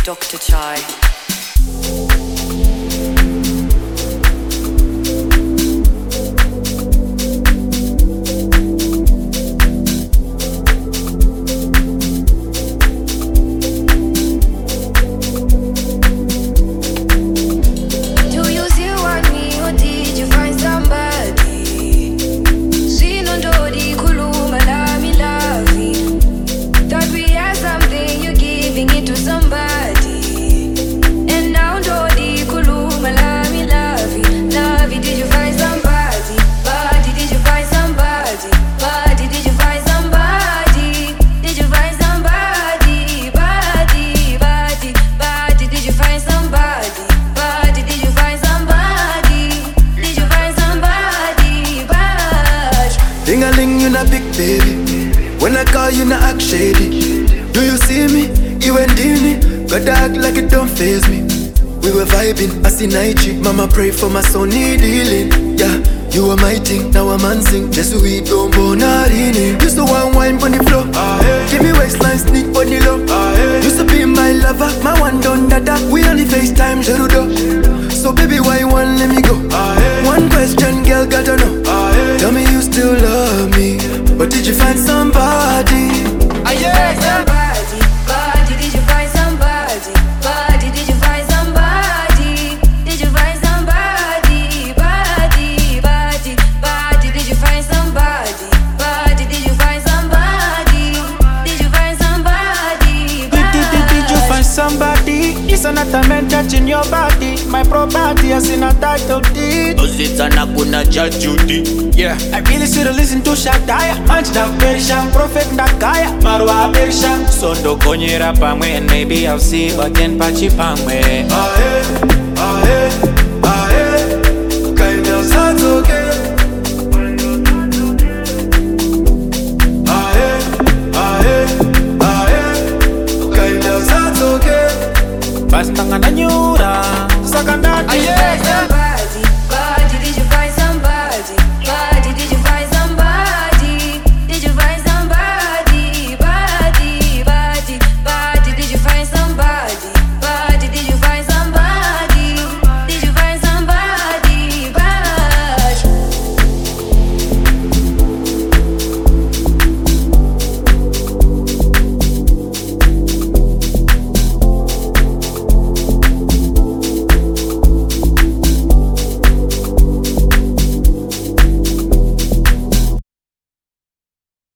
Dr. Chai. Ding-a-ling, you not big baby. When I call you not act shady. Do you see me? You and Dini gotta act like it don't faze me. We were vibing, I see Nike. Mama pray for my son, need healing. Yeah, you were my thing, now I'm man sing. Just so we don't burn out in it. Used to want wine on the floor. Give me waistline, sneak on the low. Used to be my lover, my one done dada. We only FaceTime, Gerudo. So baby, why you want let me go? One question, girl, gotta know. Tell me you still love me, but did you find somebody? Somebody, body, did you find somebody? Body, did you find somebody? Did you find somebody? Body, body, body, did you find somebody? Body, did you find somebody? Did you find somebody? Did you find somebody? It's another man touching your body. My property has in a title deed. Uzitana kuna jajudi. Yeah, I really should've listened to Shadaya. Manchda Berisha, Prophet Nakaya, Marwa Berisha. Sondo konyera pamwe, and maybe I'll see again pachi pamwe. Kind of sounds okay.